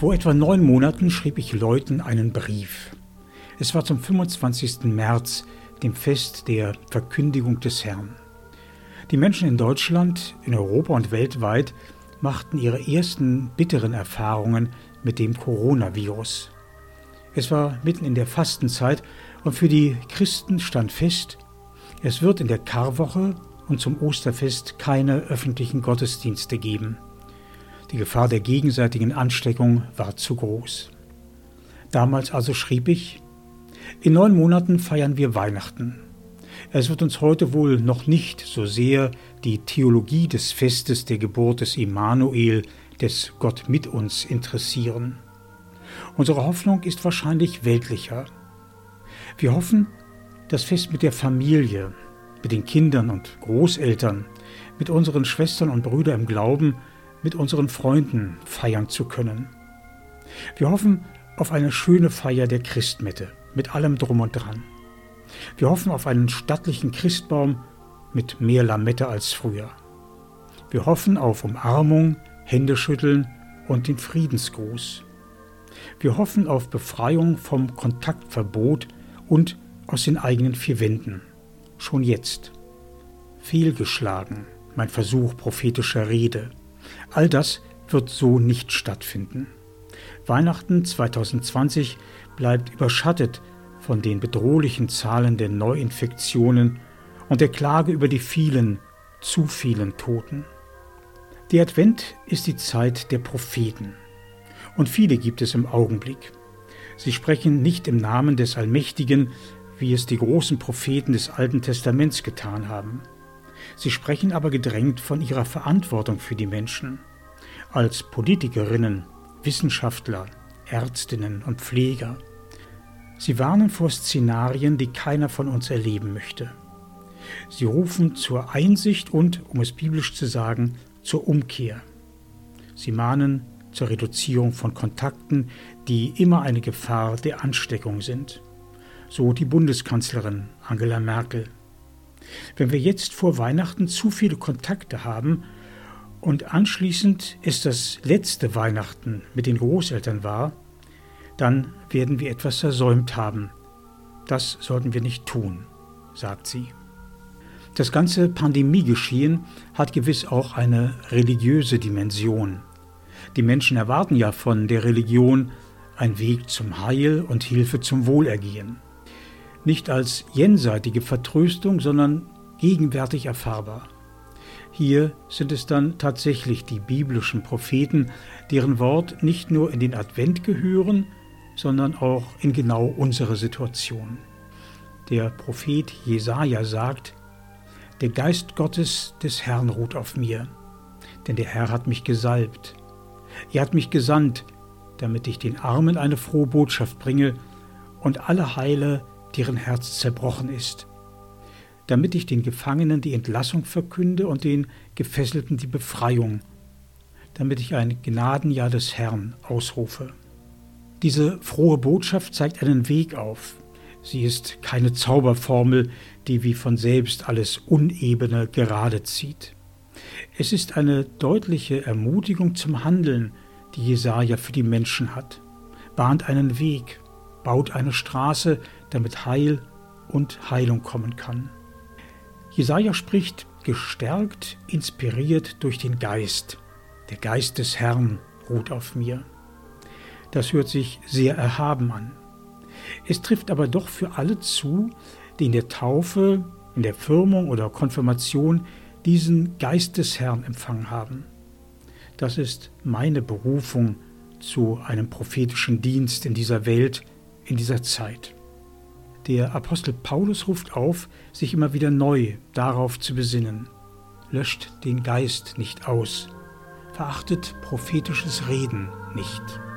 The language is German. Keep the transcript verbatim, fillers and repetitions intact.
Vor etwa neun Monaten schrieb ich Leuten einen Brief. Es war zum fünfundzwanzigsten März, dem Fest der Verkündigung des Herrn. Die Menschen in Deutschland, in Europa und weltweit machten ihre ersten bitteren Erfahrungen mit dem Coronavirus. Es war mitten in der Fastenzeit und für die Christen stand fest, es wird in der Karwoche und zum Osterfest keine öffentlichen Gottesdienste geben. Die Gefahr der gegenseitigen Ansteckung war zu groß. Damals also schrieb ich: In neun Monaten feiern wir Weihnachten. Es wird uns heute wohl noch nicht so sehr die Theologie des Festes der Geburt des Immanuel, des Gott mit uns, interessieren. Unsere Hoffnung ist wahrscheinlich weltlicher. Wir hoffen, das Fest mit der Familie, mit den Kindern und Großeltern, mit unseren Schwestern und Brüdern im Glauben, mit unseren Freunden feiern zu können. Wir hoffen auf eine schöne Feier der Christmette, mit allem Drum und Dran. Wir hoffen auf einen stattlichen Christbaum mit mehr Lametta als früher. Wir hoffen auf Umarmung, Händeschütteln und den Friedensgruß. Wir hoffen auf Befreiung vom Kontaktverbot und aus den eigenen vier Wänden. Schon jetzt. Fehlgeschlagen, mein Versuch prophetischer Rede. All das wird so nicht stattfinden. Weihnachten zwanzig zwanzig bleibt überschattet von den bedrohlichen Zahlen der Neuinfektionen und der Klage über die vielen, zu vielen Toten. Der Advent ist die Zeit der Propheten. Und viele gibt es im Augenblick. Sie sprechen nicht im Namen des Allmächtigen, wie es die großen Propheten des Alten Testaments getan haben. Sie sprechen aber gedrängt von ihrer Verantwortung für die Menschen. Als Politikerinnen, Wissenschaftler, Ärztinnen und Pfleger. Sie warnen vor Szenarien, die keiner von uns erleben möchte. Sie rufen zur Einsicht und, um es biblisch zu sagen, zur Umkehr. Sie mahnen zur Reduzierung von Kontakten, die immer eine Gefahr der Ansteckung sind. So die Bundeskanzlerin Angela Merkel. Wenn wir jetzt vor Weihnachten zu viele Kontakte haben und anschließend es das letzte Weihnachten mit den Großeltern war, dann werden wir etwas versäumt haben. Das sollten wir nicht tun, sagt sie. Das ganze Pandemiegeschehen hat gewiss auch eine religiöse Dimension. Die Menschen erwarten ja von der Religion einen Weg zum Heil und Hilfe zum Wohlergehen. Nicht als jenseitige Vertröstung, sondern gegenwärtig erfahrbar. Hier sind es dann tatsächlich die biblischen Propheten, deren Wort nicht nur in den Advent gehören, sondern auch in genau unsere Situation. Der Prophet Jesaja sagt: Der Geist Gottes des Herrn ruht auf mir, denn der Herr hat mich gesalbt. Er hat mich gesandt, damit ich den Armen eine frohe Botschaft bringe und alle heile, deren Herz zerbrochen ist, damit ich den Gefangenen die Entlassung verkünde und den Gefesselten die Befreiung, damit ich ein Gnadenjahr des Herrn ausrufe. Diese frohe Botschaft zeigt einen Weg auf. Sie ist keine Zauberformel, die wie von selbst alles Unebene gerade zieht. Es ist eine deutliche Ermutigung zum Handeln, die Jesaja für die Menschen hat, bahnt einen Weg, baut eine Straße, damit Heil und Heilung kommen kann. Jesaja spricht gestärkt, inspiriert durch den Geist. Der Geist des Herrn ruht auf mir. Das hört sich sehr erhaben an. Es trifft aber doch für alle zu, die in der Taufe, in der Firmung oder Konfirmation diesen Geist des Herrn empfangen haben. Das ist meine Berufung zu einem prophetischen Dienst in dieser Welt, in dieser Zeit. Der Apostel Paulus ruft auf, sich immer wieder neu darauf zu besinnen. Löscht den Geist nicht aus, verachtet prophetisches Reden nicht.